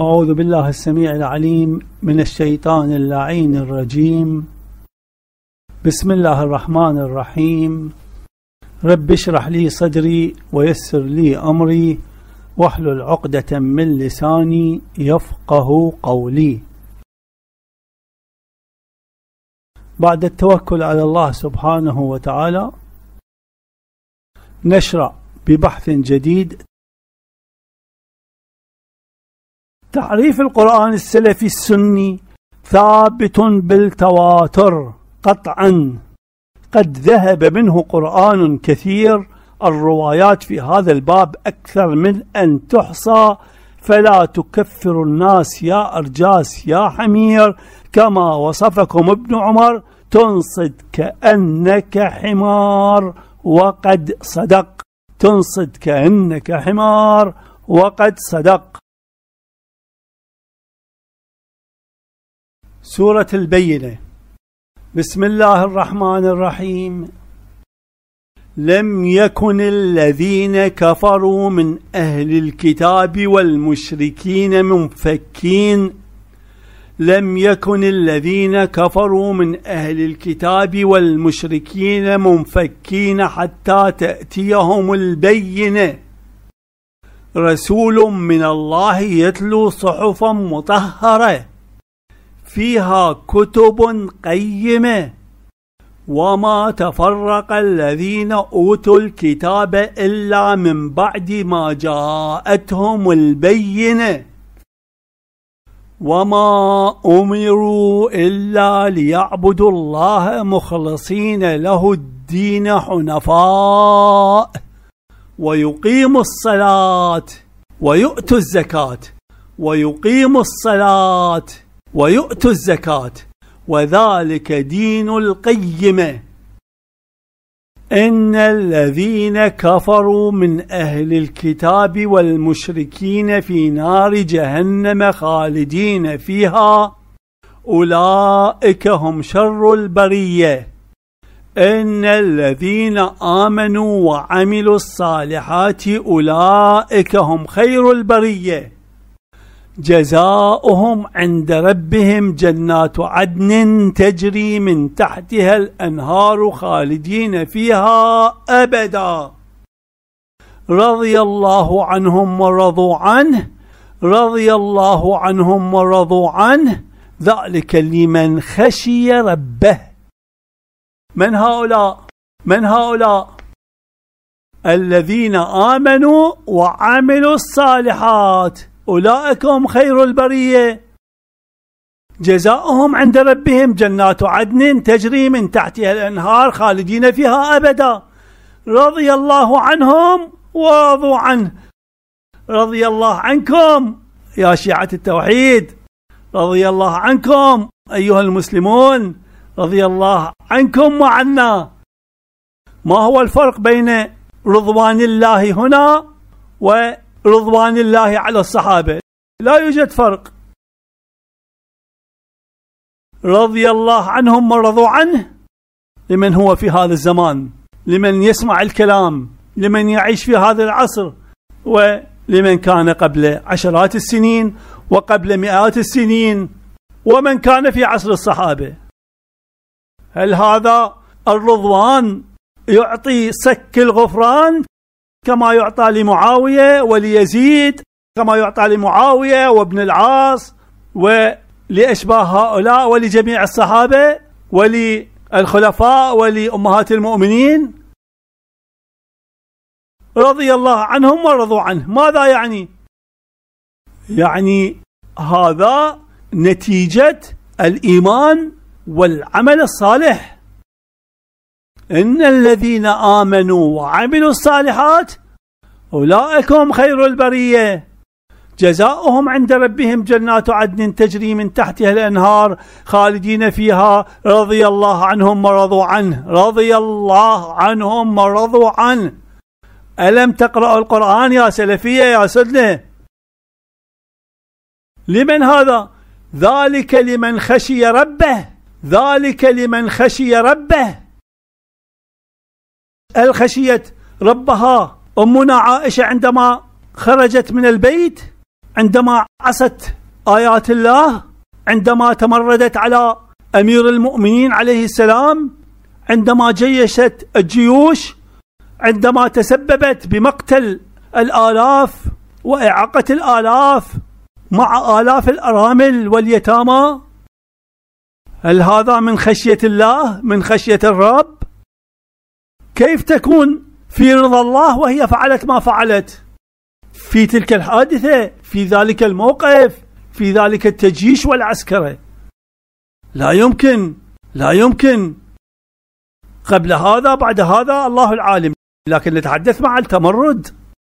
أعوذ بالله السميع العليم من الشيطان اللعين الرجيم. بسم الله الرحمن الرحيم. رب اشرح لي صدري ويسر لي أمري واحلل عقدة من لساني يفقه قولي. بعد التوكل على الله سبحانه وتعالى نشرع ببحث جديد. تعريف القرآن السلفي السني ثابت بالتواتر قطعا، قد ذهب منه قرآن كثير، الروايات في هذا الباب أكثر من أن تحصى، فلا تكفر الناس يا أرجاس يا حمير، كما وصفكم ابن عمر تنصد كأنك حمار وقد صدق. تنصد كأنك حمار وقد صدق. سورة البينة. بسم الله الرحمن الرحيم. لم يكن الذين كفروا من أهل الكتاب والمشركين منفكين. لم يكن الذين كفروا من أهل الكتاب والمشركين منفكين حتى تأتيهم البينة. رسول من الله يتلو صحفا مطهرة فيها كتب قيمة، وما تفرق الذين أوتوا الكتاب إلا من بعد ما جاءتهم البينة، وما أمروا إلا ليعبدوا الله مخلصين له الدين حنفاء ويقيموا الصلاة ويؤتوا الزكاة ويقيموا الصلاة ويؤتوا الزكاة وذلك دين القيمة. إن الذين كفروا من أهل الكتاب والمشركين في نار جهنم خالدين فيها أولئك هم شر البرية. إن الذين آمنوا وعملوا الصالحات أولئك هم خير البرية. جزاؤهم عند ربهم جنات عدن تجري من تحتها الأنهار خالدين فيها أبدا. رضي الله عنهم ورضوا عنه. رضي الله عنهم ورضوا عنه ذلك لمن خشي ربه. من هؤلاء؟ من هؤلاء؟ الذين آمنوا وعملوا الصالحات أولئك هم خير البرية. جزاؤهم عند ربهم جنات عدن تجري من تحتها الأنهار خالدين فيها أبدا. رضي الله عنهم ورضوا عنه. رضي الله عنكم يا شيعة التوحيد، رضي الله عنكم أيها المسلمون، رضي الله عنكم وعنا. ما هو الفرق بين رضوان الله هنا ورضوان الله على الصحابة؟ لا يوجد فرق. رضي الله عنهم ورضوا عنه لمن هو في هذا الزمان، لمن يسمع الكلام، لمن يعيش في هذا العصر، ولمن كان قبل عشرات السنين وقبل مئات السنين، ومن كان في عصر الصحابة. هل هذا الرضوان يعطي سك الغفران كما يعطى لمعاوية وليزيد، كما يعطى لمعاوية وابن العاص ولأشباه هؤلاء ولجميع الصحابة وللخلفاء ولأمهات المؤمنين؟ رضي الله عنهم ورضوا عنه. ماذا يعني؟ يعني هذا نتيجة الإيمان والعمل الصالح. إن الذين آمنوا وعملوا الصالحات أولئك هم خير البرية. جزاؤهم عند ربهم جنات عدن تجري من تحتها الأنهار خالدين فيها رضي الله عنهم ورضوا عنه. رضي الله عنهم ورضوا عنه. ألم تقرأ القرآن يا سلفية يا سدنة؟ لمن هذا؟ ذلك لمن خشي ربه. ذلك لمن خشي ربه. الخشية ربها أمنا عائشة عندما خرجت من البيت عندما عصت آيات الله، عندما تمردت على أمير المؤمنين عليه السلام، عندما جيشت الجيوش، عندما تسببت بمقتل الآلاف وإعاقة الآلاف مع آلاف الأرامل واليتامى؟ هل هذا من خشية الله، من خشية الرب؟ كيف تكون في رضا الله وهي فعلت ما فعلت في تلك الحادثة، في ذلك الموقف، في ذلك التجيش والعسكرة؟ لا يمكن، لا يمكن. قبل هذا بعد هذا الله العالم، لكن نتحدث مع التمرد.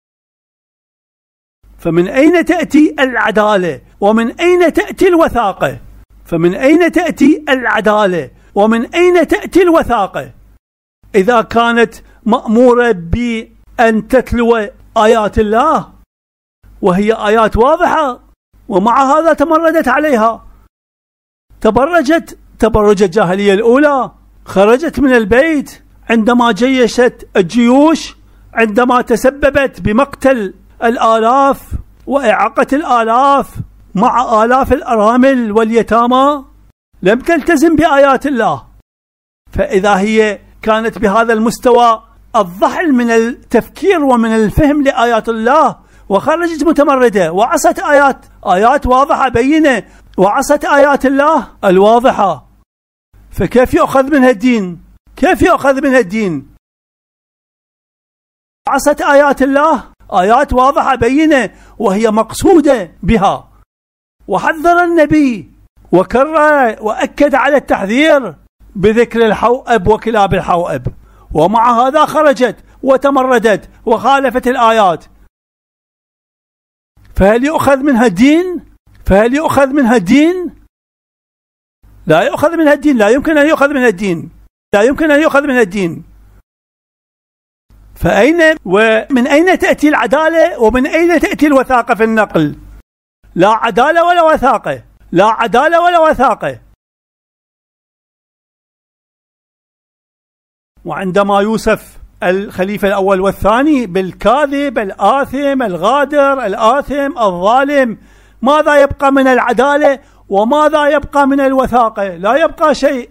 فمن أين تأتي العدالة ومن أين تأتي الوثاقة؟ فمن أين تأتي العدالة ومن أين تأتي الوثاقة إذا كانت مأمورة بأن تتلو آيات الله وهي آيات واضحة، ومع هذا تمردت عليها، تبرجت تبرج الجاهلية الأولى، خرجت من البيت عندما جيشت الجيوش، عندما تسببت بمقتل الآلاف وإعاقة الآلاف مع آلاف الأرامل واليتامى، لم تلتزم بآيات الله. فإذا هي كانت بهذا المستوى الضحل من التفكير ومن الفهم لآيات الله، وخرجت متمردة وعصت آيات واضحة بينة، وعصت آيات الله الواضحة، فكيف يؤخذ منها الدين؟ كيف يؤخذ منها الدين؟ عصت آيات الله، آيات واضحة بينة وهي مقصودة بها، وحذر النبي وكرر وأكد على التحذير بذكر الحوأب وكلاب الحوأب، ومع هذا خرجت وتمردت وخالفت الآيات. فهل يؤخذ منها الدين؟ فهل يؤخذ منها الدين؟ لا يؤخذ منها الدين، لا يمكن أن يؤخذ منها الدين، لا يمكن أن يؤخذ منها الدين. فأين ومن أين تأتي العدالة ومن أين تأتي الوثاقة في النقل؟ لا عدالة ولا وثاقة، لا عدالة ولا وثاقة. وعندما يوصف الخليفة الأول والثاني بالكاذب الآثم الغادر الآثم الظالم، ماذا يبقى من العدالة وماذا يبقى من الوثاقة؟ لا يبقى شيء.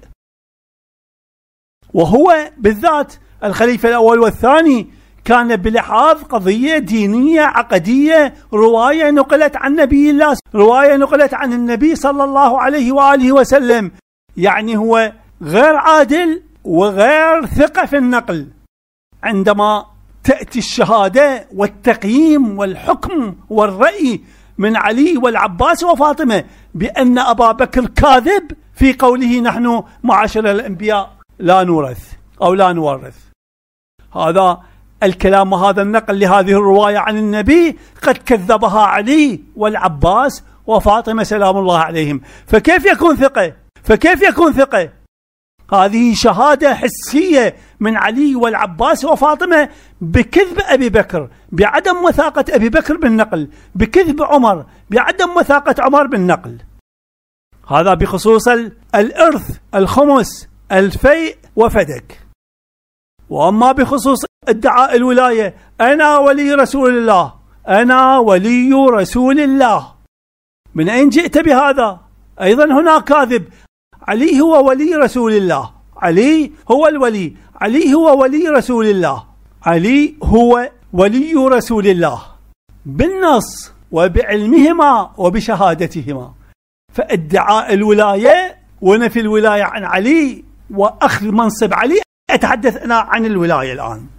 وهو بالذات الخليفة الأول والثاني كان بلحاظ قضية دينية عقدية، رواية نقلت عن نبي الله، رواية نقلت عن النبي صلى الله عليه وآله وسلم، يعني هو غير عادل وغير ثقة في النقل. عندما تأتي الشهادة والتقييم والحكم والرأي من علي والعباس وفاطمة بأن أبا بكر كاذب في قوله نحن معاشر الأنبياء لا نورث أو لا نورث، هذا الكلام وهذا النقل لهذه الرواية عن النبي قد كذبها علي والعباس وفاطمة سلام الله عليهم، فكيف يكون ثقة؟ فكيف يكون ثقة؟ هذه شهادة حسية من علي والعباس وفاطمة بكذب أبي بكر، بعدم وثاقة أبي بكر بالنقل، بكذب عمر، بعدم وثاقة عمر بالنقل. هذا بخصوص الإرث، الخمس، الفيء وفدك. وأما بخصوص ادعاء الولاية، أنا ولي رسول الله، أنا ولي رسول الله، من أين جئت بهذا؟ أيضا هنا كاذب. علي هو ولي رسول الله، علي هو الولي، علي هو ولي رسول الله، علي هو ولي رسول الله بالنص وبعلمهما وبشهادتهما. فادعاء الولاية ونفي الولاية عن علي وأخذ منصب علي، أتحدث أنا عن الولاية الآن،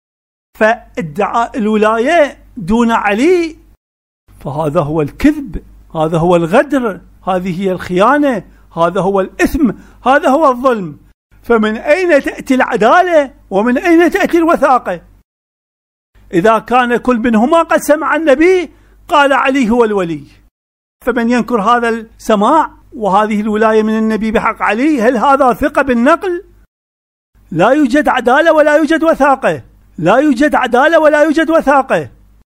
فادعاء الولاية دون علي فهذا هو الكذب، هذا هو الغدر، هذه هي الخيانة، هذا هو الإثم، هذا هو الظلم. فمن أين تأتي العدالة ومن أين تأتي الوثاقة إذا كان كل منهما قد سمع النبي قال علي هو الولي؟ فمن ينكر هذا السماع وهذه الولاية من النبي بحق علي، هل هذا ثقة بالنقل؟ لا يوجد عدالة ولا يوجد وثاقة، لا يوجد عدالة ولا يوجد وثاقة.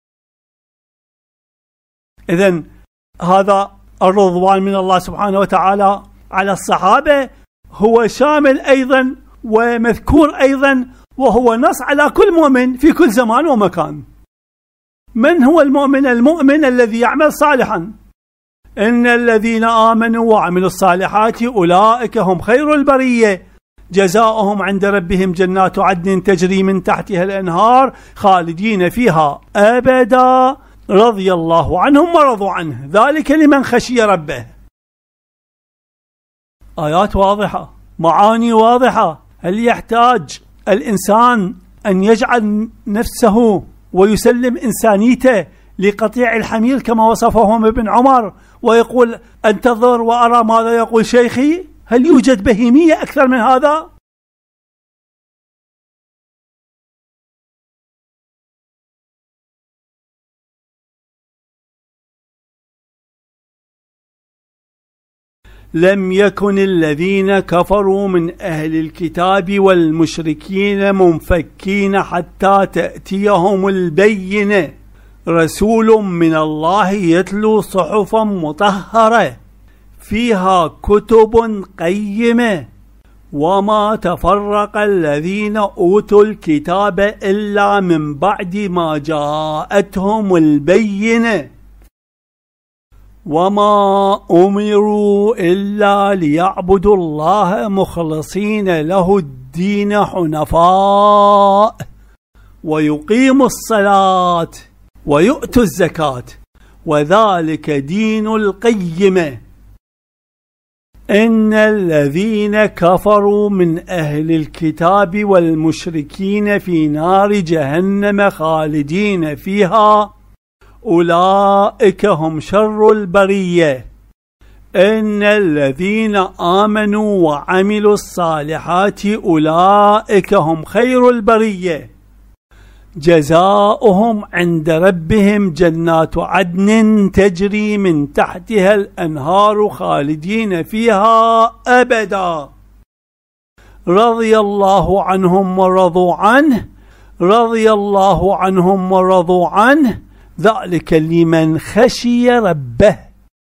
إذن هذا الرضوان من الله سبحانه وتعالى على الصحابة هو شامل أيضا ومذكور أيضا، وهو نص على كل مؤمن في كل زمان ومكان. من هو المؤمن؟ المؤمن الذي يعمل صالحا. إن الذين آمنوا وعملوا الصالحات أولئك هم خير البرية جزاؤهم عند ربهم جنات عدن تجري من تحتها الأنهار خالدين فيها أبدا رضي الله عنهم ورضوا عنه ذلك لمن خشي ربه. آيات واضحة، معاني واضحة. هل يحتاج الإنسان أن يجعل نفسه ويسلم إنسانيته لقطيع الحمير كما وصفهم ابن عمر ويقول أنتظر وأرى ماذا يقول شيخي؟ هل يوجد بهيمية أكثر من هذا؟ لم يكن الذين كفروا من أهل الكتاب والمشركين منفكين حتى تأتيهم البينة رسول من الله يتلو صحفا مطهرة فيها كتب قيمة وما تفرق الذين أوتوا الكتاب إلا من بعد ما جاءتهم البينة وما أمروا إلا ليعبدوا الله مخلصين له الدين حنفاء ويقيموا الصلاة ويؤتوا الزكاة وذلك دين القيمة. إن الذين كفروا من أهل الكتاب والمشركين في نار جهنم خالدين فيها أولئك هم شر البرية. إن الذين آمنوا وعملوا الصالحات أولئك هم خير البرية جزاؤهم عند ربهم جنات عدن تجري من تحتها الأنهار خالدين فيها أبدا رضي الله عنهم ورضوا عنه رضي الله عنهم ورضوا عنه ذلك لمن خشي ربه.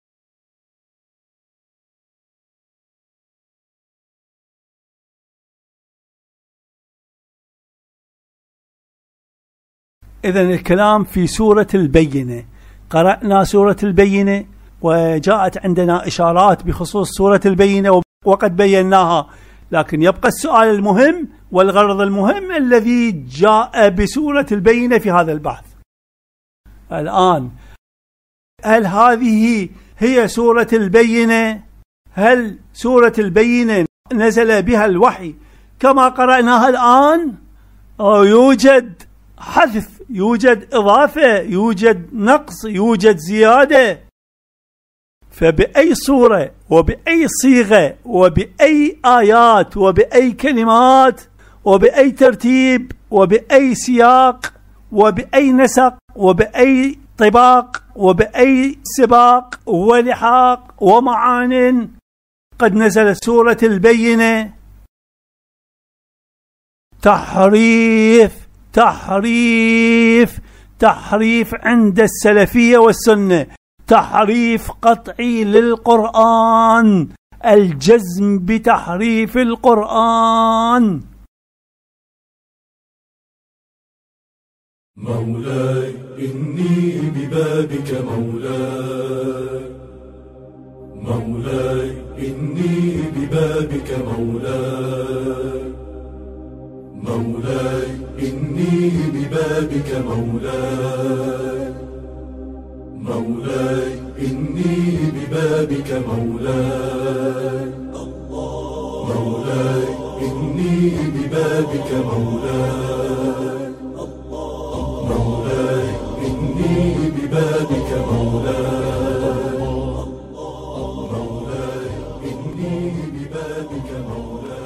إذن الكلام في سورة البينة. قرأنا سورة البينة وجاءت عندنا إشارات بخصوص سورة البينة وقد بيناها، لكن يبقى السؤال المهم والغرض المهم الذي جاء بسورة البينة في هذا البحث الآن. هل هذه هي سورة البينة؟ هل سورة البينة نزل بها الوحي كما قرأناها الآن؟ أو يوجد حذف، يوجد إضافة، يوجد نقص، يوجد زيادة؟ فبأي صورة وبأي صيغة وبأي آيات وبأي كلمات وبأي ترتيب وبأي سياق وبأي نسق وبأي طباق وبأي سباق ولحاق ومعان قد نزلت سورة البينة؟ تحريف تحريف تحريف عند السلفية والسنة، تحريف قطعي للقرآن، الجزم بتحريف القرآن. مولاي إني ببابك مولاي، مولاي إني ببابك مولاي، مولاي إني ببابك مولاي، مولاي إني ببابك مولاي، مولاي إني ببابك مولاي، مولاي إني ببابك مولاي، مولاي إني ببابك مولاي.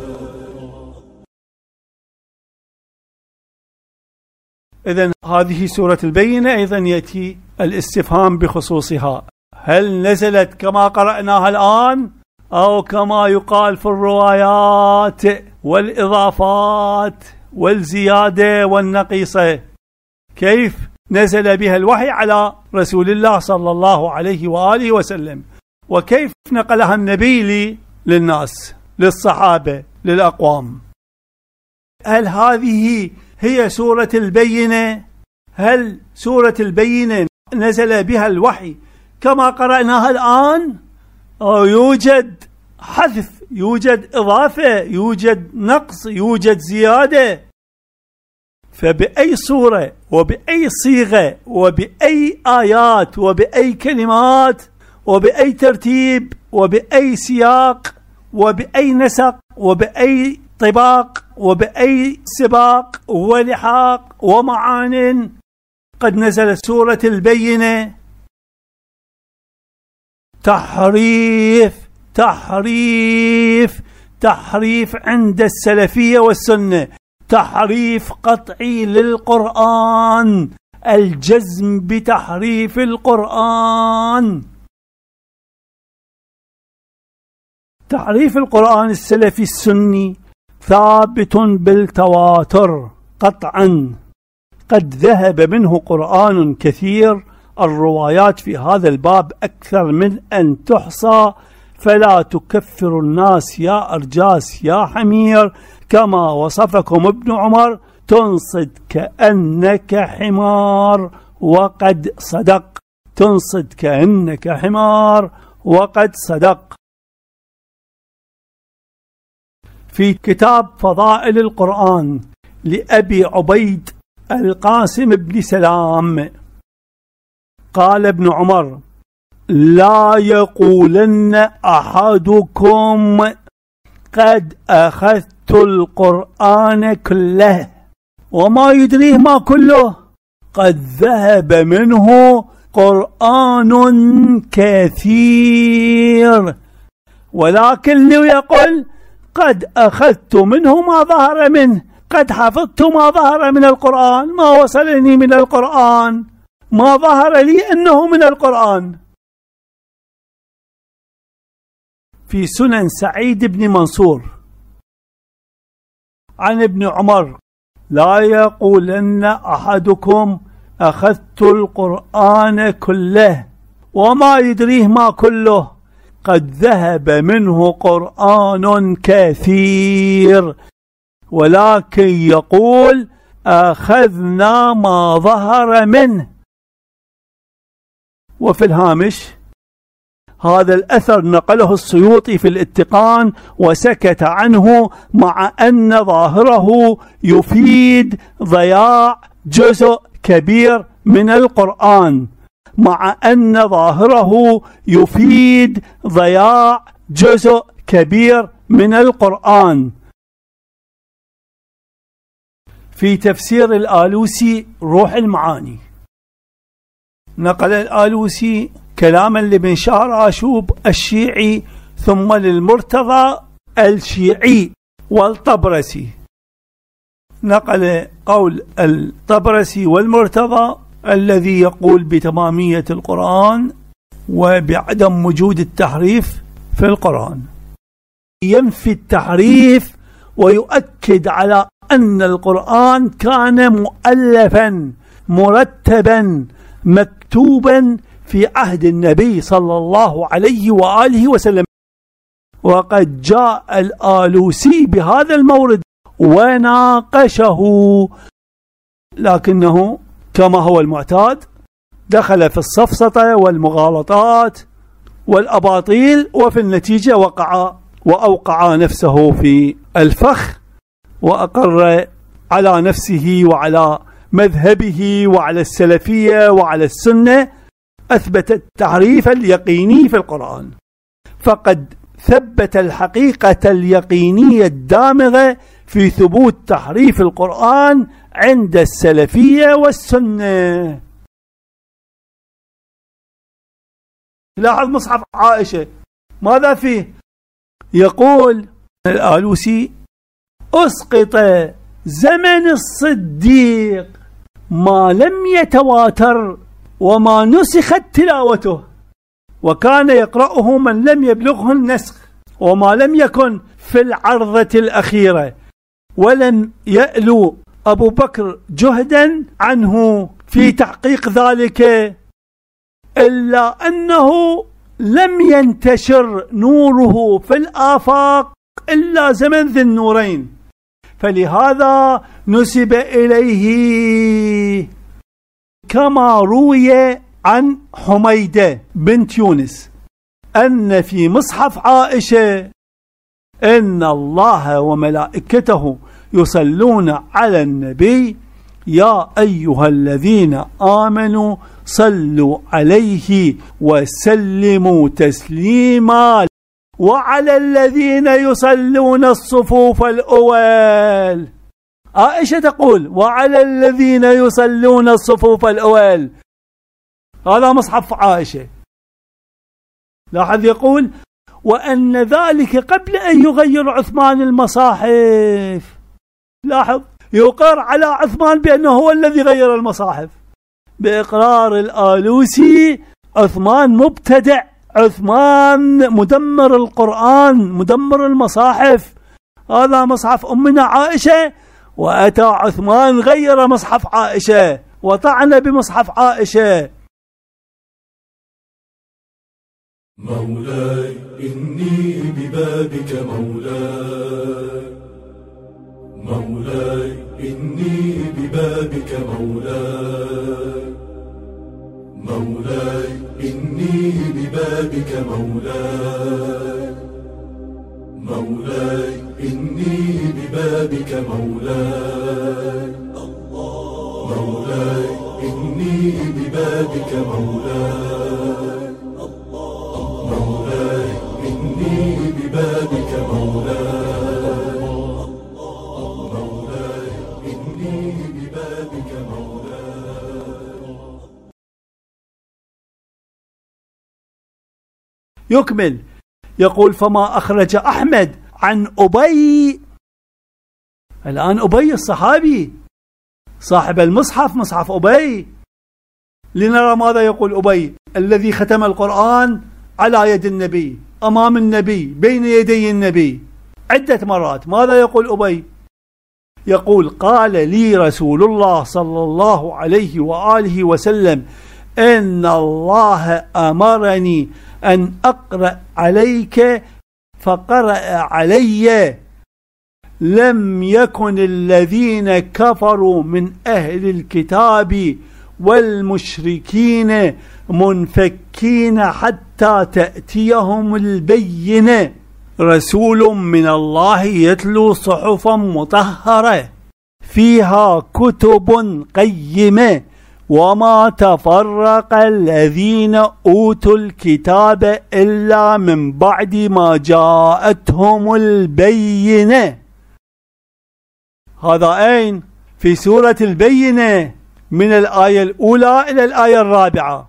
إذن هذه سورة البينة أيضا يأتي الاستفهام بخصوصها، هل نزلت كما قرأناها الآن أو كما يقال في الروايات والإضافات والزيادة والنقيصة؟ كيف نزل بها الوحي على رسول الله صلى الله عليه وآله وسلم، وكيف نقلها النبي للناس للصحابة للأقوام؟ هل هذه هي سورة البينة؟ هل سورة البينة نزل بها الوحي كما قرأناها الآن؟ أو يوجد حذف، يوجد إضافة، يوجد نقص، يوجد زيادة؟ فبأي صورة وبأي صيغة وبأي آيات وبأي كلمات وبأي ترتيب وبأي سياق وبأي نسق وبأي طباق وبأي سباق ولحاق ومعان قد نزل سورة البينة؟ تحريف تحريف تحريف عند السلفية والسنة، تحريف قطعي للقرآن، الجزم بتحريف القرآن. تحريف القرآن السلفي السني ثابت بالتواتر قطعا، قد ذهب منه قرآن كثير، الروايات في هذا الباب أكثر من أن تحصى، فلا تكفر الناس يا أرجاس يا حمير، كما وصفكم ابن عمر تنصد كأنك حمار وقد صدق، تنصد كأنك حمار وقد صدق. في كتاب فضائل القرآن لأبي عبيد القاسم بن سلام قال ابن عمر: لا يقولن أحدكم قد أخذت القرآن كله وما يدريه ما كله، قد ذهب منه قرآن كثير، ولكن يقول قد أخذت منه ما ظهر منه، قد حفظت ما ظهر من القرآن، ما وصلني من القرآن، ما ظهر لي أنه من القرآن. في سنن سعيد بن منصور عن ابن عمر: لا يقولن أحدكم أخذت القرآن كله وما يدريه ما كله، قد ذهب منه قرآن كثير، ولكن يقول أخذنا ما ظهر منه. وفي الهامش: هذا الأثر نقله السيوطي في الاتقان وسكت عنه، مع أن ظاهره يفيد ضياع جزء كبير من القرآن، مع أن ظاهره يفيد ضياع جزء كبير من القرآن. في تفسير الآلوسي روح المعاني نقل الآلوسي كلاما لابن شهر آشوب الشيعي، ثم للمرتضى الشيعي والطبرسي، نقل قول الطبرسي والمرتضى الذي يقول بتمامية القرآن وبعدم وجود التحريف في القرآن، ينفي التحريف ويؤكد على أن القرآن كان مؤلفا مرتبا مكتوبا في عهد النبي صلى الله عليه وآله وسلم. وقد جاء الآلوسي بهذا المورد وناقشه، لكنه كما هو المعتاد دخل في السفسطة والمغالطات والأباطيل، وفي النتيجة وأوقع نفسه في الفخ، وأقر على نفسه وعلى مذهبه وعلى السلفية وعلى السنة، أثبت التحريف اليقيني في القرآن، فقد ثبت الحقيقة اليقينية الدامغة في ثبوت تحريف القرآن عند السلفية والسنة. لاحظ مصحف عائشة ماذا فيه؟ يقول الآلوسي: أسقط زمن الصديق ما لم يتواتر وما نسخت تلاوته، وكان يقرأه من لم يبلغه النسخ، وما لم يكن في العرضة الأخيرة، ولم يألو أبو بكر جهدا عنه في تحقيق ذلك، إلا أنه لم ينتشر نوره في الآفاق إلا زمن ذي النورين، فلهذا نسب إليه كما روي عن حميدة بنت يونس أن في مصحف عائشة إن الله وملائكته يصلون على النبي يا أيها الذين آمنوا صلوا عليه وسلموا تسليما وعلى الذين يصلون الصفوف الأول. عائشة تقول وعلى الذين يصلون الصفوف الأول، هذا مصحف عائشة. لاحظ يقول وأن ذلك قبل أن يغير عثمان المصاحف. لاحظ يقر على عثمان بأنه هو الذي غير المصاحف. بإقرار الآلوسي عثمان مبتدع، عثمان مدمر القرآن، مدمر المصاحف. هذا مصحف أمنا عائشة، وأتى عثمان غير مصحف عائشة وطعن بمصحف عائشة. مولاي إني ببابك مولاي، مولاي إني ببابك مولاي، مولاي إني ببابك مولاي، مولاي إني ببابك مولاي، مولاي إني ببابك مولاي، مولاي إني ببابك مولاي، مولاي إني ببابك مولاي. يكمل يقول فما أخرج أحمد عن أبي. الآن أبي الصحابي صاحب المصحف، مصحف أبي. لنرى ماذا يقول أبي الذي ختم القرآن على يد النبي، أمام النبي، بين يدي النبي عدة مرات. ماذا يقول أبي؟ يقول قال لي رسول الله صلى الله عليه وآله وسلم إن الله أمرني أن أقرأ عليك فقرأ علي. لم يكن الذين كفروا من أهل الكتاب والمشركين منفكين حتى تأتيهم البينة. رسول من الله يتلو صحفا مطهرة فيها كتب قيمة وما تفرق الذين أوتوا الكتاب إلا من بعد ما جاءتهم البينة. هذا أين؟ في سورة البينة من الآية الأولى إلى الآية الرابعة.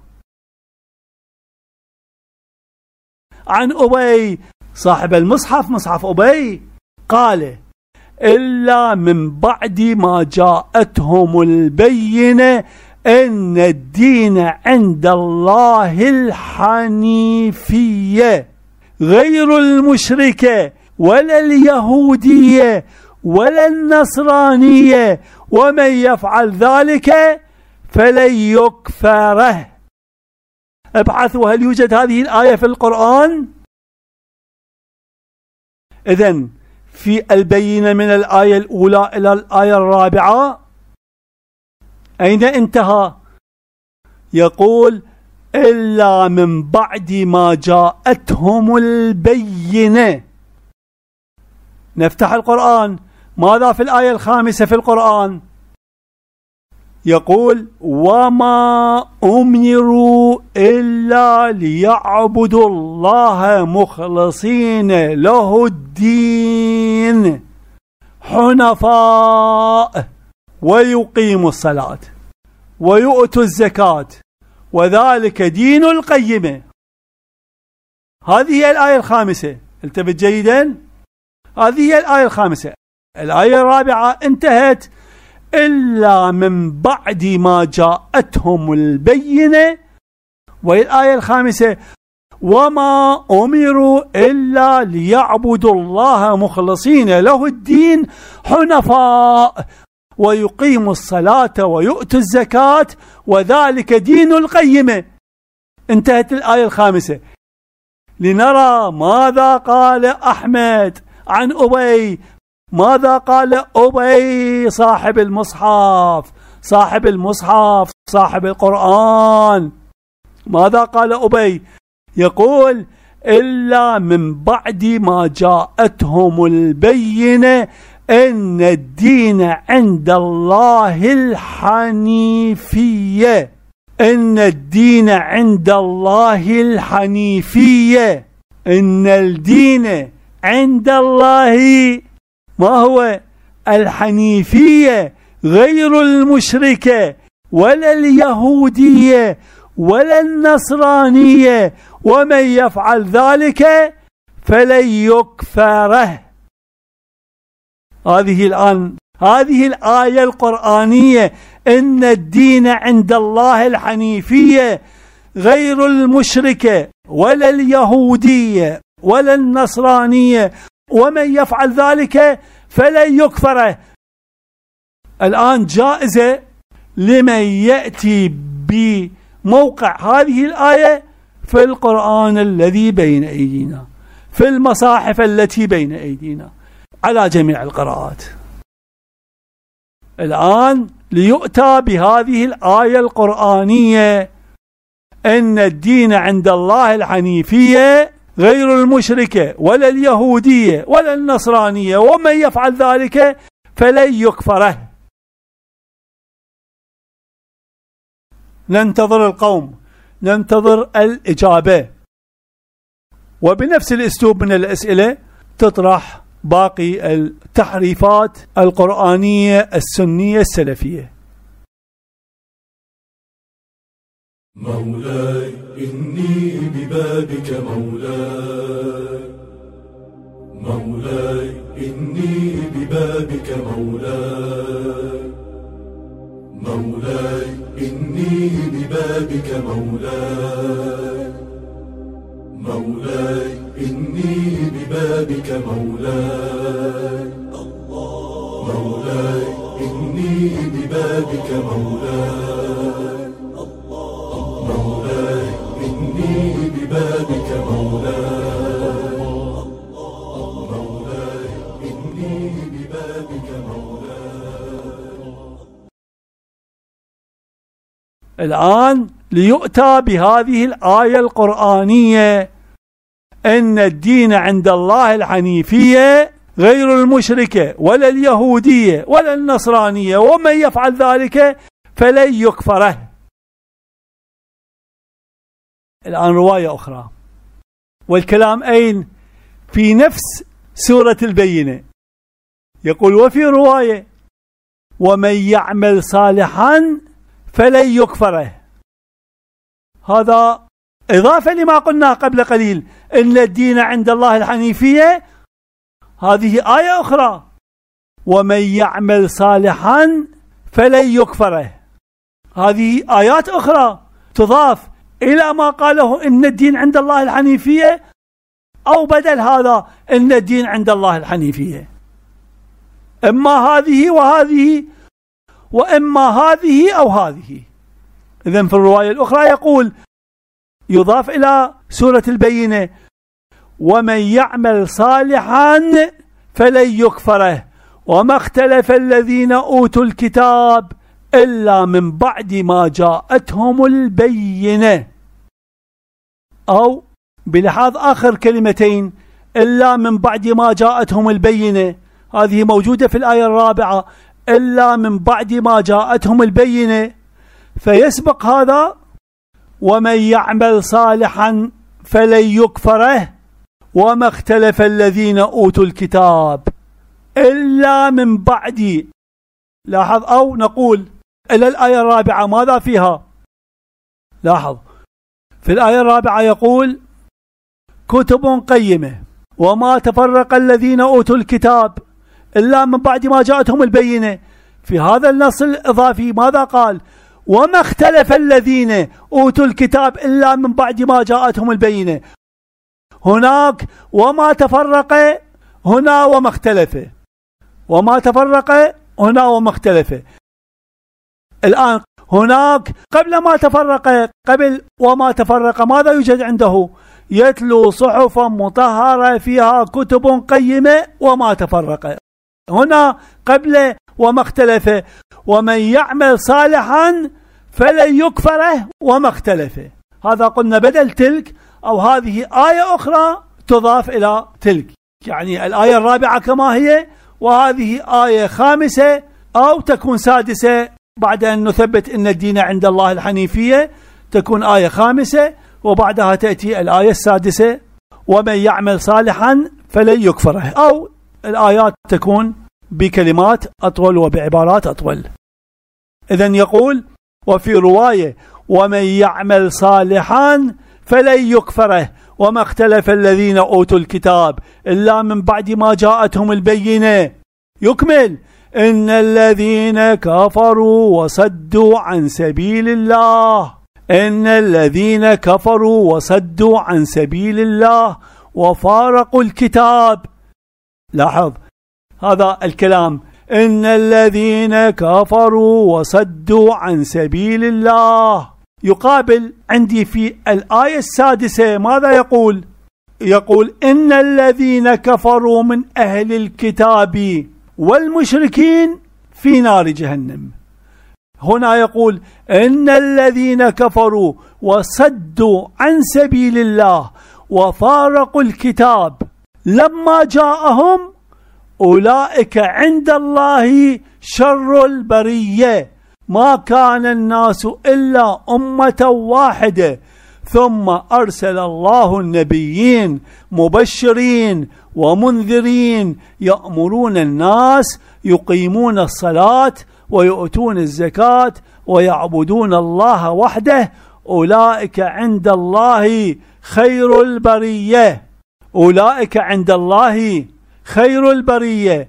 عن أبي صاحب المصحف، مصحف أبي، قال إلا من بعد ما جاءتهم البينة إن الدين عند الله الحنيفية غير المشركة ولا اليهودية ولا النصرانية ومن يفعل ذلك فلن يكفره. ابحثوا هل يوجد هذه الآية في القرآن؟ إذن في البينة من الآية الأولى إلى الآية الرابعة أين انتهى؟ يقول إلا من بعد ما جاءتهم البينة. نفتح القرآن، ماذا في الآية الخامسة في القرآن؟ يقول وما أمروا إلا ليعبدوا الله مخلصين له الدين حنفاء ويقيموا الصلاة ويؤتوا الزكاة وذلك دين القيمة. هذه هي الآية الخامسة. التفت جيدا، هذه هي الآية الخامسة. الآية الرابعة انتهت إلا من بعد ما جاءتهم البينة، والآية الخامسة وما أمروا إلا ليعبدوا الله مخلصين له الدين حنفاء ويقيموا الصلاة ويؤتوا الزكاة وذلك دين القيمة. انتهت الآية الخامسة. لنرى ماذا قال أحمد عن أبي، ماذا قال أبي صاحب المصحف، صاحب المصحف صاحب القرآن. ماذا قال أبي؟ يقول إلا من بعد ما جاءتهم البينة إن الدين عند الله الحنيفية. إن الدين عند الله الحنيفية. إن الدين عند الله ما هو؟ الحنيفية، غير المشركة ولا اليهودية ولا النصرانية، ومن يفعل ذلك فلن يكفره. هذه الآية القرآنية، إن الدين عند الله الحنيفية، غير المشركة ولا اليهودية ولا النصرانية، ومن يفعل ذلك فلن يكفره. الآن جائزة لمن يأتي بموقع هذه الآية في القرآن الذي بين أيدينا، في المصاحف التي بين أيدينا على جميع القراءات. الآن ليؤتى بهذه الآية القرآنية إن الدين عند الله الحنيفية، غير المشركة ولا اليهودية ولا النصرانية، ومن يفعل ذلك فلن يكفره. ننتظر القوم، ننتظر الإجابة، وبنفس الأسلوب من الأسئلة تطرح باقي التحريفات القرآنية السنية السلفية. مولاي إني ببابك مولاي، مولاي إني ببابك مولاي، مولاي إني ببابك مولاي، مولاي إني ببابك مولاي، مولاي إني ببابك مولاي، مولاي إني ببابك مولاي، مولاي إني ببابك مولاي. الآن ليؤتى بهذه الآية القرآنية إن الدين عند الله الحنيفية، غير المشركة ولا اليهودية ولا النصرانية، ومن يفعل ذلك فلن يكفره. الآن رواية أخرى، والكلام أين؟ في نفس سورة البينة. يقول وفي رواية ومن يعمل صالحا فلن يكفره. هذا إضافة لما قلنا قبل قليل، إن الدين عند الله الحنيفية. هذه آية أخرى، ومن يعمل صالحا فلن يكفره. هذه آيات أخرى تضاف إلى ما قاله إن الدين عند الله الحنيفية، أو بدل هذا إن الدين عند الله الحنيفية. إما هذه وهذه، وإما هذه أو هذه. إذن في الرواية الأخرى يقول يضاف إلى سورة البينة ومن يعمل صالحا فلن يكفره وما اختلف الذين أوتوا الكتاب إلا من بعد ما جاءتهم البينة. أو بلحاظ آخر كلمتين إلا من بعد ما جاءتهم البينة، هذه موجودة في الآية الرابعة، إلا من بعد ما جاءتهم البينة، فيسبق هذا ومن يعمل صالحا فلن يكفره وما اختلف الذين أوتوا الكتاب إلا من بعد. لاحظ، أو نقول إلى الآية الرابعة ماذا فيها؟ لاحظ في الآية الرابعة يقول كتب قيمة وما تفرق الذين أوتوا الكتاب إلا من بعد ما جاءتهم البينة. في هذا النص الإضافي ماذا قال؟ وما اختلف الذين أوتوا الكتاب إلا من بعد ما جاءتهم البينة. هناك وما تفرق هنا وما اختلف، وما تفرق هنا وما اختلف. الآن هناك قبل ما تفرق، قبل وما تفرق ماذا يوجد عنده؟ يتلو صحفا مطهرة فيها كتب قيمة وما تفرق. هنا قبل وما اختلف ومن يعمل صالحا فلن يكفره وما اختلف. هذا قلنا بدل تلك، أو هذه آية أخرى تضاف إلى تلك، يعني الآية الرابعة كما هي، وهذه آية خامسة أو تكون سادسة بعد أن نثبت أن الدين عند الله الحنيفية، تكون آية خامسة وبعدها تأتي الآية السادسة ومن يعمل صالحا فلن يكفره، أو الآيات تكون بكلمات أطول وبعبارات أطول. إذن يقول وفي رواية ومن يعمل صالحا فلن يكفره وما اختلف الذين أوتوا الكتاب إلا من بعد ما جاءتهم البينة. يكمل إن الذين كفروا وصدوا عن سبيل الله، إن الذين كفروا وصدوا عن سبيل الله وفارقوا الكتاب. لاحظ هذا الكلام، إن الذين كفروا وصدوا عن سبيل الله. يقابل عندي في الآية السادسة ماذا يقول؟ يقول إن الذين كفروا من أهل الكتاب والمشركين في نار جهنم. هنا يقول إن الذين كفروا وصدوا عن سبيل الله وفارقوا الكتاب لما جاءهم أولئك عند الله شر البرية، ما كان الناس إلا أمة واحدة ثم أرسل الله النبيين مبشرين ومنذرين يأمرون الناس يقيمون الصلاة ويؤتون الزكاة ويعبدون الله وحده أولئك عند الله خير البرية. أولئك عند الله خير البرية.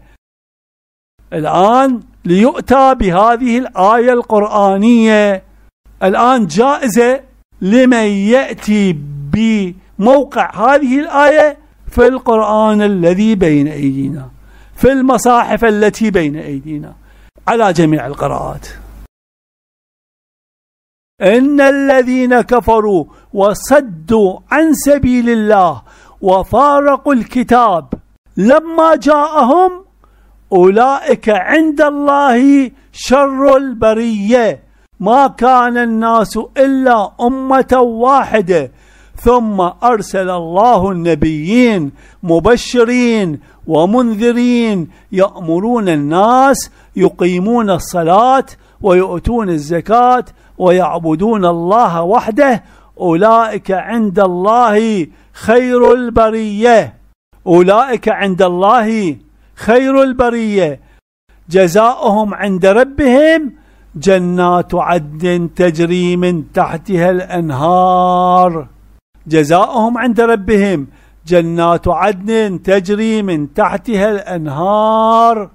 الآن ليؤتى بهذه الآية القرآنية الآن جائزة لمن يأتي بموقع هذه الآية في القرآن الذي بين أيدينا، في المصاحف التي بين أيدينا على جميع القراءات. إن الذين كفروا وصدوا عن سبيل الله وفارقوا الكتاب لما جاءهم أولئك عند الله شر البرية، ما كان الناس إلا أمة واحدة ثم أرسل الله النبيين مبشرين ومنذرين يأمرون الناس يقيمون الصلاة ويؤتون الزكاة ويعبدون الله وحده أولئك عند الله خير البرية. أولئك عند الله خير البرية جزاؤهم عند ربهم جنات عدن تجري من تحتها الأنهار. جزاؤهم عند ربهم جنات عدن تجري من تحتها الأنهار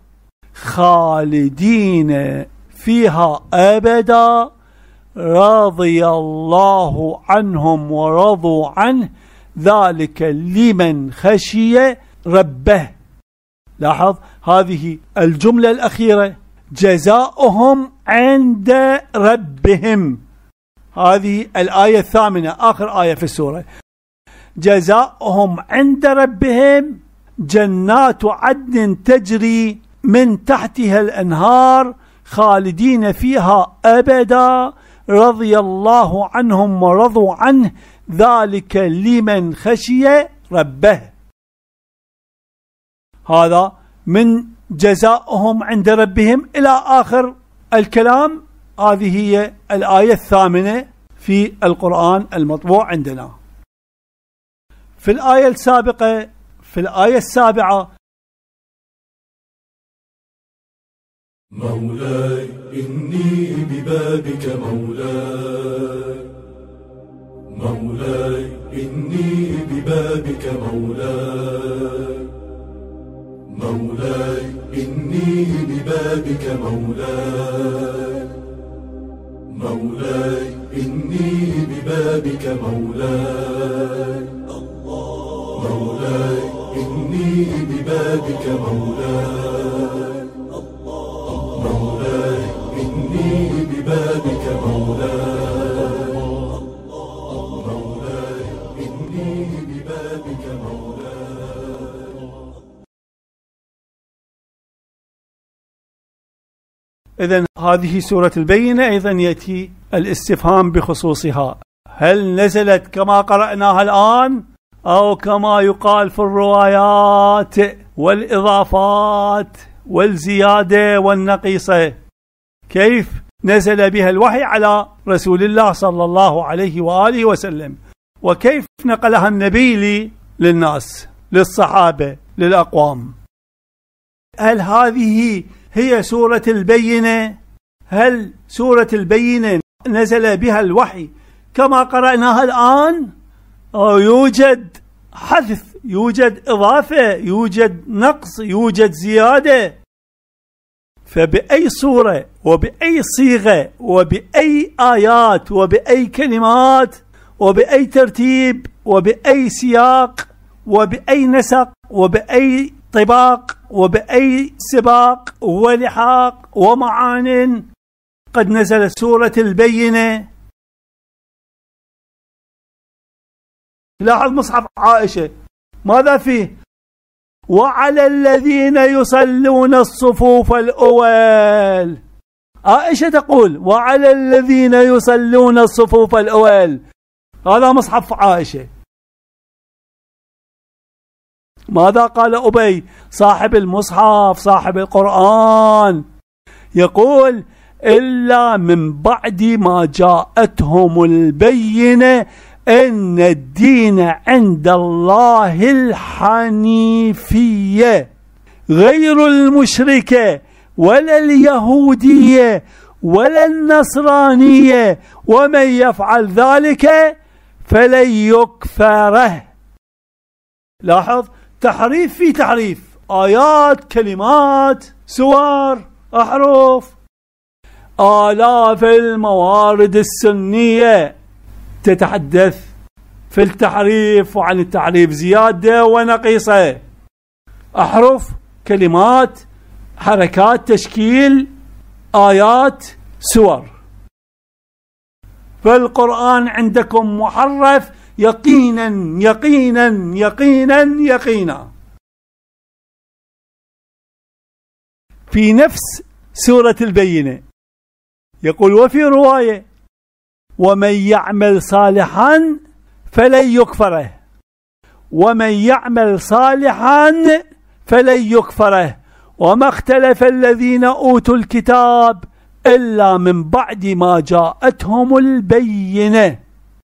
خالدين فيها أبدا رضي الله عنهم ورضوا عنه ذلك لمن خشي ربه. لاحظ هذه الجملة الأخيرة جزاؤهم عند ربهم، هذه الآية الثامنة آخر آية في السورة. جزاؤهم عند ربهم جنات عدن تجري من تحتها الأنهار خالدين فيها أبدا رضي الله عنهم ورضوا عنه ذلك لمن خشي ربه. هذا من جزاؤهم عند ربهم إلى آخر الكلام. هذه هي الآية الثامنة في القرآن المطبوع عندنا. في الآية السابقة في الآية السابعة مولاي إني ببابك مولاي، مولاي إني ببابك مولاي، مولاي إني ببابك مولاي، مولاي إني ببابك مولاي، مولاي إني ببابك مولاي، مولاي إني ببابك مولاي، مولاي إني ببابك مولاي. إذن هذه سورة البينة أيضا يأتي الاستفهام بخصوصها، هل نزلت كما قرأناها الآن أو كما يقال في الروايات والإضافات والزيادة والنقيصة؟ كيف نزل بها الوحي على رسول الله صلى الله عليه وآله وسلم، وكيف نقلها النبي للناس، للصحابة، للأقوام؟ هل هذه هي سورة البينة؟ هل سورة البينة نزل بها الوحي كما قرأناها الآن، أو يوجد حذف، يوجد إضافة، يوجد نقص، يوجد زيادة؟ فبأي صورة وبأي صيغة وبأي آيات وبأي كلمات وبأي ترتيب وبأي سياق وبأي نسق وبأي طباق وبأي سباق ولحاق ومعان قد نزلت سورة البينة؟ لاحظ مصحف عائشة ماذا فيه؟ وعلى الذين يصلون الصفوف الأول. عائشة تقول وعلى الذين يصلون الصفوف الأول، هذا مصحف عائشة. ماذا قال أبي صاحب المصحف صاحب القرآن؟ يقول إلا من بعد ما جاءتهم البينة إن الدين عند الله الحنيفية غير المشركة ولا اليهودية ولا النصرانية ومن يفعل ذلك فلن يكفره. لاحظ تحريف في تحريف، آيات، كلمات، سور، أحرف، آلاف الموارد السنية تتحدث في التحريف وعن التحريف زيادة ونقيصة، أحرف، كلمات، حركات، تشكيل، آيات، سور. فالقرآن عندكم محرف يقينا يقينا يقينا يقينا. في نفس سورة البينة يقول وفي رواية ومن يعمل صالحا فلن يكفره، ومن يعمل صالحا فلن يكفره، وما اختلف الذين أوتوا الكتاب إلا من بعد ما جاءتهم البينة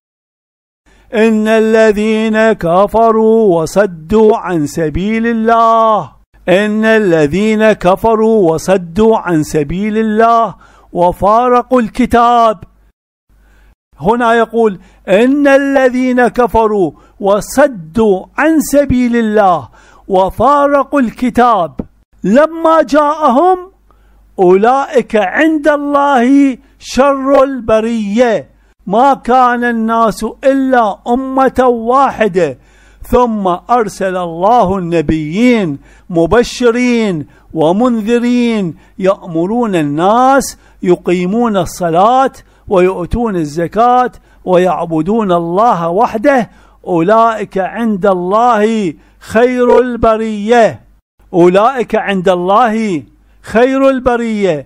إن الذين كفروا وصدوا عن سبيل الله، إن الذين كفروا وصدوا عن سبيل الله وفارقوا الكتاب. هنا يقول إن الذين كفروا وصدوا عن سبيل الله وفارقوا الكتاب لما جاءهم أولئك عند الله شر البرية، ما كان الناس إلا أمة واحدة ثم أرسل الله النبيين مبشرين ومنذرين يأمرون الناس يقيمون الصلاة ويؤتون الزكاة ويعبدون الله وحده أولئك عند الله خير البرية، أولئك عند الله خير البرية.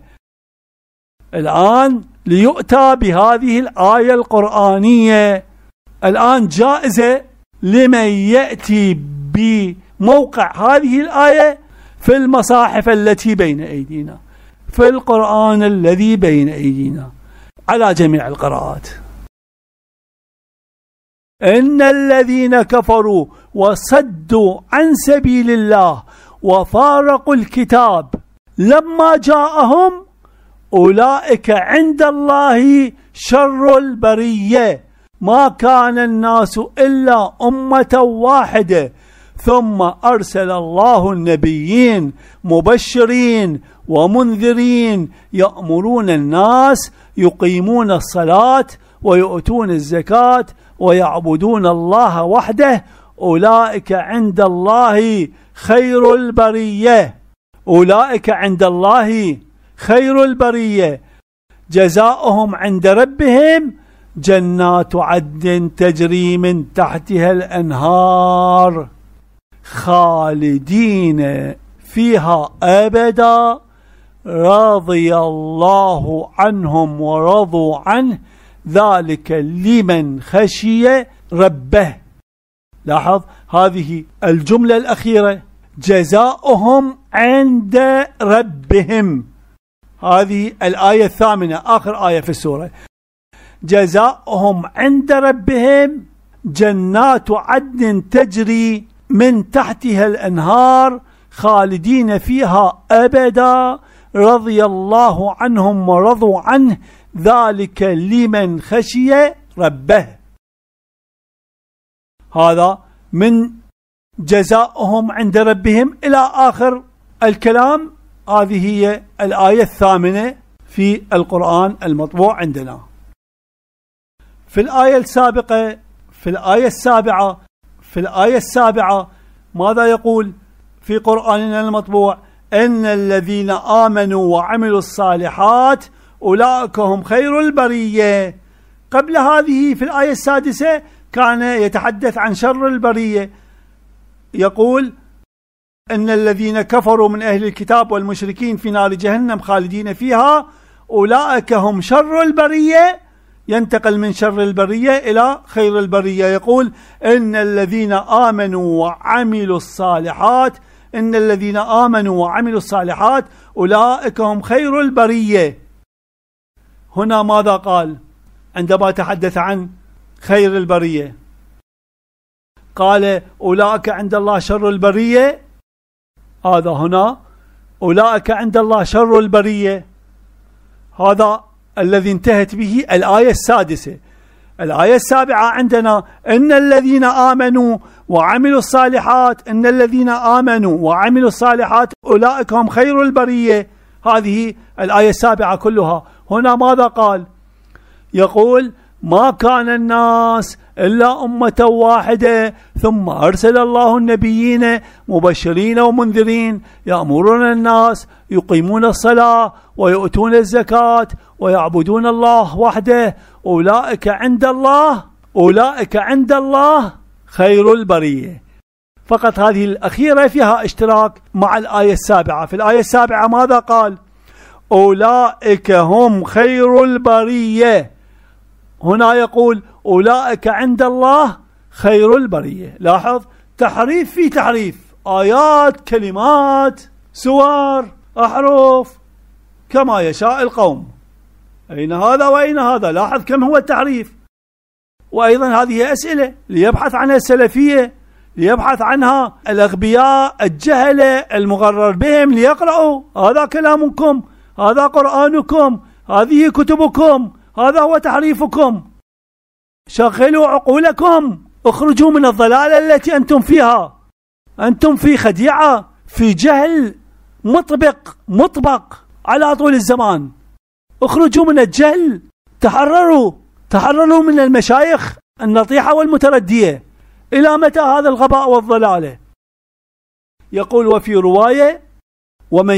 الآن ليؤتى بهذه الآية القرآنية الآن جائزة لمن يأتي بموقع هذه الآية في المصاحف التي بين أيدينا، في القرآن الذي بين أيدينا على جميع القراءات. إن الذين كفروا وصدوا عن سبيل الله وفارقوا الكتاب لما جاءهم أولئك عند الله شر البرية، ما كان الناس إلا أمة واحدة ثم أرسل الله النبيين مبشرين ومنذرين يأمرون الناس يقيمون الصلاة ويؤتون الزكاة ويعبدون الله وحده أولئك عند الله خير البرية، أولئك عند الله خير البرية جزاؤهم عند ربهم جنات عدن تجري من تحتها الأنهار خالدين فيها أبدا رضي الله عنهم ورضوا عنه ذلك لمن خشي ربه. لاحظ هذه الجملة الأخيرة، جزاؤهم عند ربهم. هذه الآية الثامنة آخر آية في السورة. جزاؤهم عند ربهم جنات عدن تجري من تحتها الأنهار خالدين فيها أبدا رضي الله عنهم ورضوا عنه ذلك لمن خشي ربه. هذا من جزاؤهم عند ربهم إلى آخر الكلام. هذه هي الآية الثامنة في القرآن المطبوع عندنا. في الآية السابقة، في الآية السابعة ماذا يقول في قرآننا المطبوع؟ إن الذين آمنوا وعملوا الصالحات أولئك هم خير البرية. قبل هذه في الآية السادسة كان يتحدث عن شر البرية، يقول إن الذين كفروا من أهل الكتاب والمشركين في نار جهنم خالدين فيها أولئك هم شر البرية. ينتقل من شر البرية إلى خير البرية، يقول إن الذين آمنوا وعملوا الصالحات، إن الذين آمنوا وعملوا الصالحات أولئك هم خير البرية. هنا ماذا قال عندما تحدث عن خير البرية؟ قال أولئك عند الله شر البرية. هذا هنا أولئك عند الله شر البرية، هذا الذي انتهت به الآية السادسة. الآية السابعة عندنا إن الذين آمنوا وعملوا الصالحات، إن الذين آمنوا وعملوا الصالحات أولئك هم خير البرية. هذه الآية السابعة كلها. هنا ماذا قال؟ يقول ما كان الناس إلا أمة واحدة ثم أرسل الله النبيين مبشرين ومنذرين يأمرون الناس يقيمون الصلاة ويؤتون الزكاة ويعبدون الله وحده أولئك عند الله خير البرية. فقط هذه الأخيرة فيها اشتراك مع الآية السابعة. في الآية السابعة ماذا قال؟ أولئك هم خير البرية. هنا يقول أولئك عند الله خير البرية. لاحظ تحريف في تحريف، آيات، كلمات، سور، أحرف كما يشاء القوم. أين هذا وأين هذا؟ لاحظ كم هو التحريف. وأيضا هذه أسئلة ليبحث عنها السلفية، ليبحث عنها الأغبياء الجهلة المغرر بهم ليقرأوا. هذا كلامكم، هذا قرآنكم، هذه كتبكم، هذا هو تحريفكم. شغلوا عقولكم، اخرجوا من الضلالة التي أنتم فيها. أنتم في خديعة، في جهل مطبق على طول الزمان. اخرجوا من الجهل، تحرروا من المشايخ النطيحة والمتردية. إلى متى هذا الغباء والضلالة؟ يقول وفي رواية ومن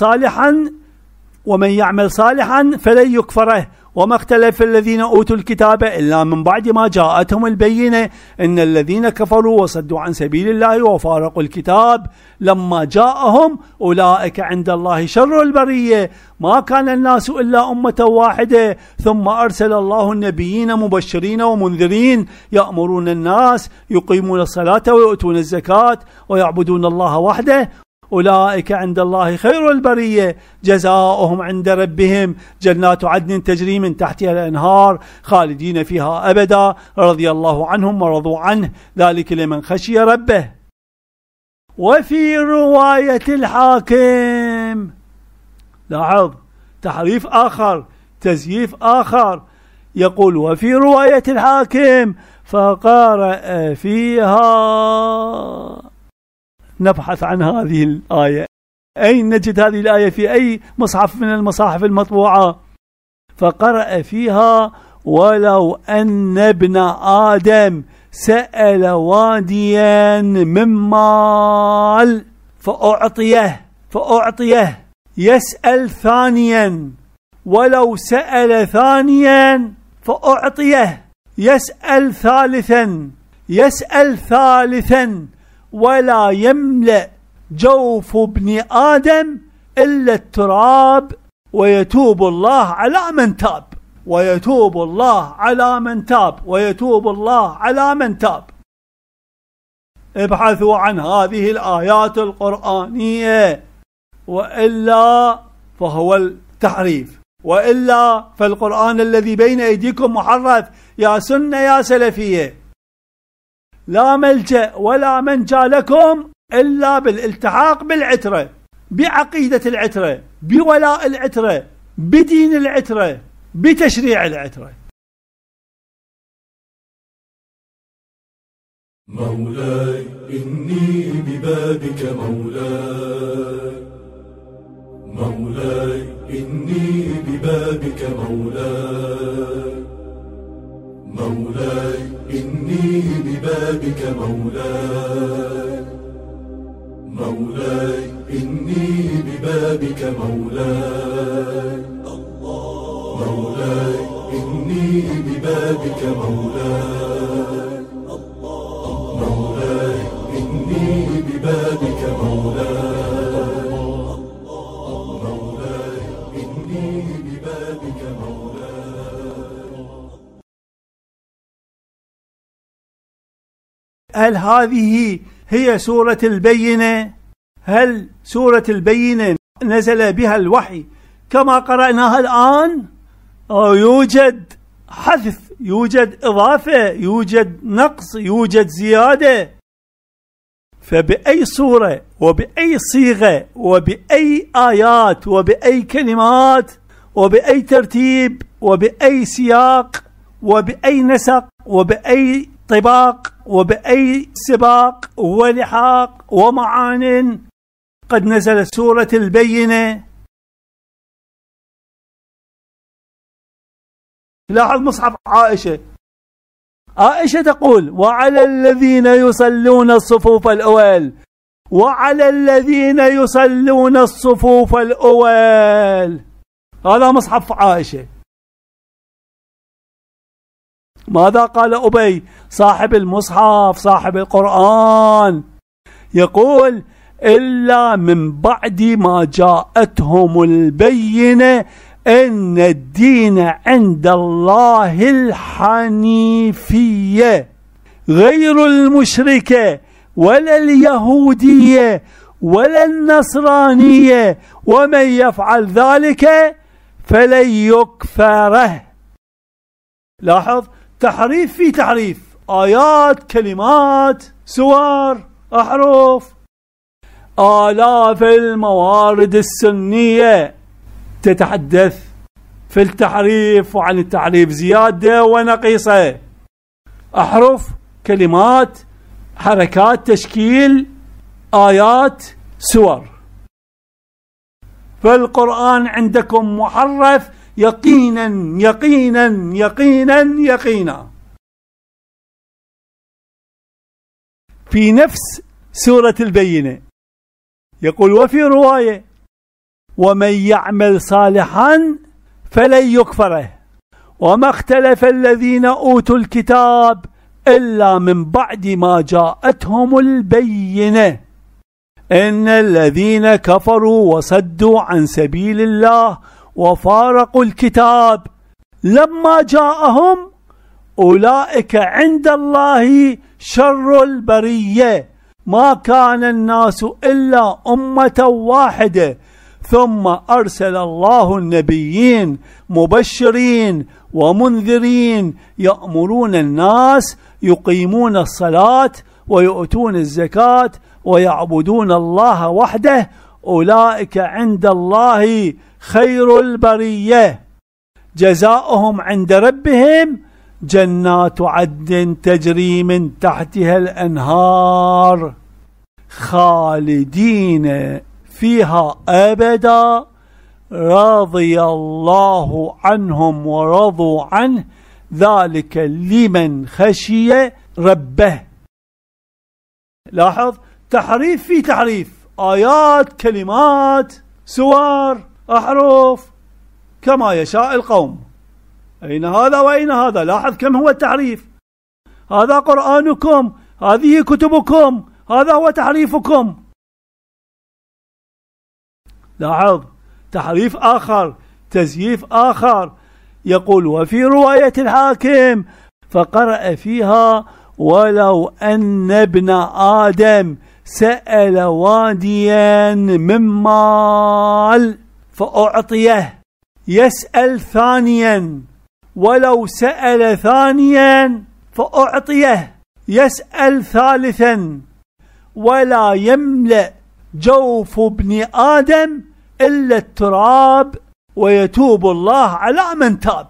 يعمل صالحا فلن يكفره وما اختلف الذين أوتوا الكتاب إلا من بعد ما جاءتهم البينة إن الذين كفروا وصدوا عن سبيل الله وفارقوا الكتاب لما جاءهم أولئك عند الله شر البرية. ما كان الناس إلا أمة واحدة ثم أرسل الله النبيين مبشرين ومنذرين يأمرون الناس يقيمون الصلاة ويؤتون الزكاة ويعبدون الله وحده أولئك عند الله خير البرية جزاؤهم عند ربهم جنات عدن تجري من تحتها الأنهار خالدين فيها أبدا رضي الله عنهم ورضوا عنه ذلك لمن خشي ربه. وفي رواية الحاكم، لاحظ تحريف آخر، تزييف آخر، يقول وفي رواية الحاكم فقرأ فيها. نبحث عن هذه الآية، أين نجد هذه الآية؟ في أي مصحف من المصاحف المطبوعة؟ فقرأ فيها ولو أن ابن آدم سأل واديا من مال فأعطيه يسأل ثانيا، ولو سأل ثانيا فأعطيه يسأل ثالثا ولا يملأ جوف ابن آدم إلا التراب ويتوب الله على من تاب، ويتوب الله على من تاب، ويتوب الله على من تاب. ابحثوا عن هذه الآيات القرآنية، وإلا فهو التحريف، وإلا فالقرآن الذي بين أيديكم محرف يا سنة يا سلفية. لا ملجأ ولا منجى لكم إلا بالالتحاق بالعترة، بعقيدة العترة، بولاء العترة، بدين العترة، بتشريع العترة. مولاي إني ببابك مولاي، مولاي إني ببابك مولاي، مولاي إني ببابك مولاي، مولاي إني ببابك مولاي، مولاي إني ببابك مولاي، مولاي إني ببابك مولاي، مولاي إني ببابك مولاي. هل هذه هي سورة البينة؟ هل سورة البينة نزل بها الوحي كما قرأناها الآن؟ أو يوجد حذف، يوجد إضافة، يوجد نقص، يوجد زيادة؟ فبأي صورة وبأي صيغة وبأي آيات وبأي كلمات وبأي ترتيب وبأي سياق وبأي نسق وبأي طباق وبأي سباق ولحاق ومعان قد نزل سورة البينة؟ لاحظ مصحف عائشة، عائشة تقول: وعلى الذين يصلون الصفوف الأول، وعلى الذين يصلون الصفوف الأول. هذا مصحف عائشة. ماذا قال أبي صاحب المصحف صاحب القرآن؟ يقول: إلا من بعد ما جاءتهم البينة إن الدين عند الله الحنيفية غير المشركة ولا اليهودية ولا النصرانية، ومن يفعل ذلك فلن يكفره. لاحظ تحريف في تحريف، آيات، كلمات، سور، أحرف. آلاف الموارد السنية تتحدث في التحريف وعن التحريف زيادة ونقيصة، أحرف، كلمات، حركات، تشكيل، آيات، سور. فالقرآن عندكم محرف يقينا يقينا يقينا يقينا. في نفس سورة البينة يقول: وفي رواية: ومن يعمل صالحا فلن يكفره، وما اختلف الذين أوتوا الكتاب إلا من بعد ما جاءتهم البينة إن الذين كفروا وصدوا عن سبيل الله وفارقوا الكتاب لما جاءهم أولئك عند الله شر البرية، ما كان الناس إلا أمة واحدة ثم أرسل الله النبيين مبشرين ومنذرين يأمرون الناس يقيمون الصلاة ويؤتون الزكاة ويعبدون الله وحده، أولئك عند الله خير البرية، جزاؤهم عند ربهم جنات عدن تجري من تحتها الأنهار خالدين فيها أبدا رضي الله عنهم ورضوا عنه ذلك لمن خشي ربه. لاحظ تحريف في تحريف، آيات، كلمات، سور، أحرف، كما يشاء القوم. أين هذا وأين هذا؟ لاحظ كم هو التحريف. هذا قرآنكم، هذه كتبكم، هذا هو تحريفكم. لاحظ تحريف آخر، تزييف آخر. يقول وفي رواية الحاكم فقرأ فيها ولو أن ابن آدم سأل واديا من مال فأعطيه، يسأل ثانيا، ولو سأل ثانيا فأعطيه، يسأل ثالثا، ولا يملأ جوف ابن آدم إلا التراب ويتوب الله على من تاب.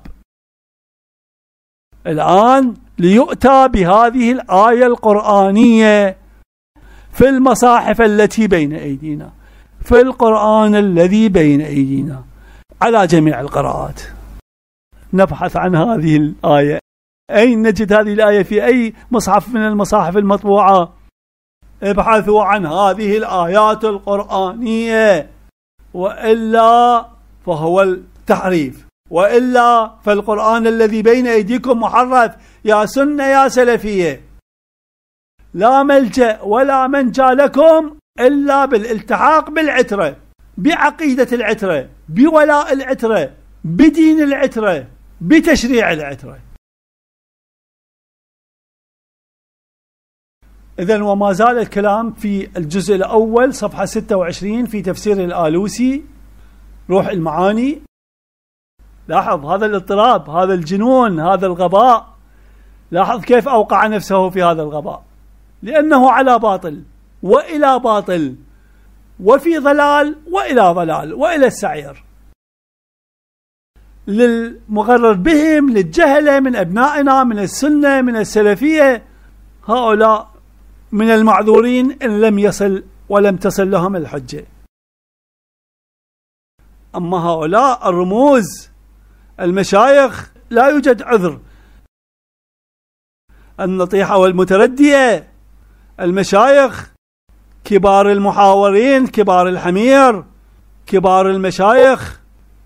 الآن ليؤتى بهذه الآية القرآنية في المصاحف التي بين أيدينا، في القرآن الذي بين أيدينا على جميع القراءات. نبحث عن هذه الآية. أين نجد هذه الآية؟ في أي مصحف من المصاحف المطبوعة؟ ابحثوا عن هذه الآيات القرآنية، وإلا فهو التحريف، وإلا فالقرآن الذي بين أيديكم محرف يا سنة يا سلفية. لا ملجأ ولا منجى لكم إلا بالالتحاق بالعترة، بعقيدة العترة، بولاء العترة، بدين العترة، بتشريع العترة. إذن وما زال الكلام في الجزء الأول صفحة 26 في تفسير الآلوسي روح المعاني. لاحظ هذا الاضطراب، هذا الجنون، هذا الغباء. لاحظ كيف أوقع نفسه في هذا الغباء، لأنه على باطل وإلى باطل، وفي ضلال وإلى ضلال وإلى السعير. للمغرر بهم، للجهلة من أبنائنا من السنة من السلفية، هؤلاء من المعذورين إن لم يصل ولم تصل لهم الحجة. أما هؤلاء الرموز المشايخ لا يوجد عذر. النطيحة والمتردية، المشايخ كبار المحاورين، كبار الحمير، كبار المشايخ،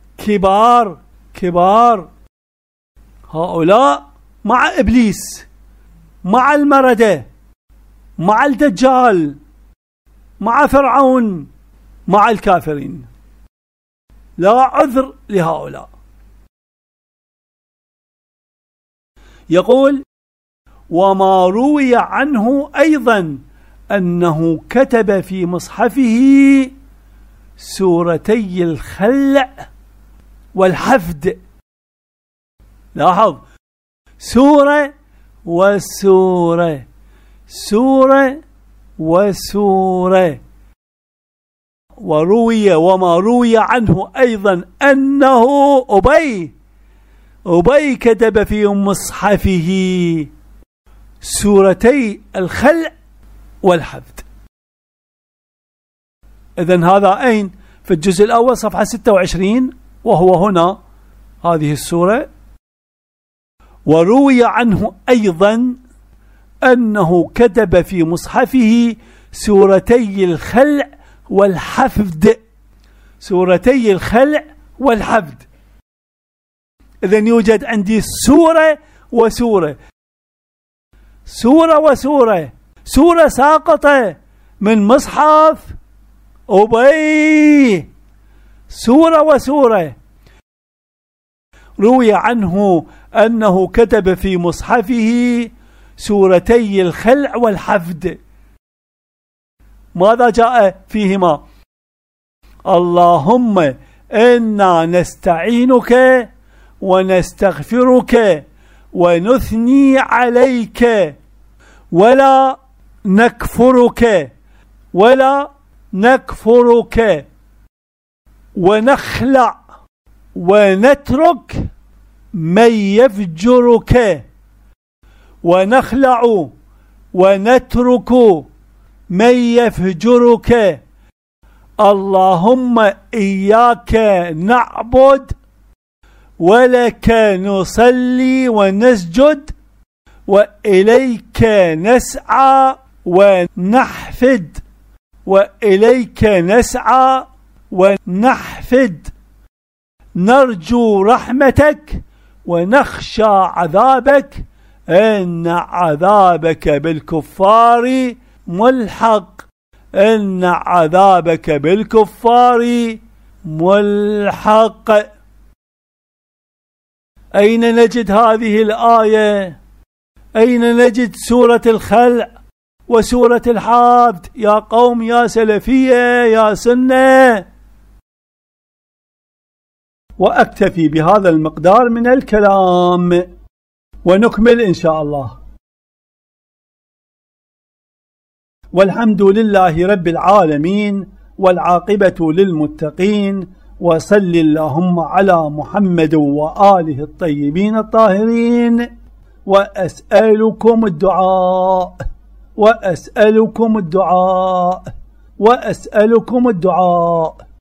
كبار هؤلاء مع إبليس، مع المردة، مع الدجال، مع فرعون، مع الكافرين. لا عذر لهؤلاء. يقول وما روي عنه أيضا أنه كتب في مصحفه سورتي الخلع والحفد. لاحظ سورة وسورة، سورة وسورة. وما روي عنه أيضا أنه أبي كتب في مصحفه سورتي الخلع والحفد. إذن هذا أين؟ في الجزء الأول صفحة 26، وهو هنا هذه السورة. وروي عنه أيضا أنه كتب في مصحفه سورتي الخلع والحفد، سورتي الخلع والحفد. إذن يوجد عندي سورة وسورة، سورة وسورة، سورة ساقطة من مصحف أبي، سورة وسورة. روي عنه أنه كتب في مصحفه سورتي الخلع والحفد. ماذا جاء فيهما؟ اللهم إنا نستعينك ونستغفرك ونثني عليك ولا نكفرك ونخلع ونترك من يفجرك، ونخلع ونترك من يفجرك. اللهم إياك نعبد ولك نصلي ونسجد وإليك نسعى ونحفد، وإليك نسعى ونحفد. نرجو رحمتك ونخشى عذابك، إن عذابك بالكفار ملحق، إن عذابك بالكفار ملحق. أين نجد هذه الآية؟ أين نجد سورة الخلع وسورة الحبد يا قوم يا سلفية يا سنة؟ وأكتفي بهذا المقدار من الكلام ونكمل إن شاء الله. والحمد لله رب العالمين والعاقبة للمتقين، وصل اللهم على محمد وآله الطيبين الطاهرين. وأسألكم الدعاء وأسألكم الدعاء وأسألكم الدعاء.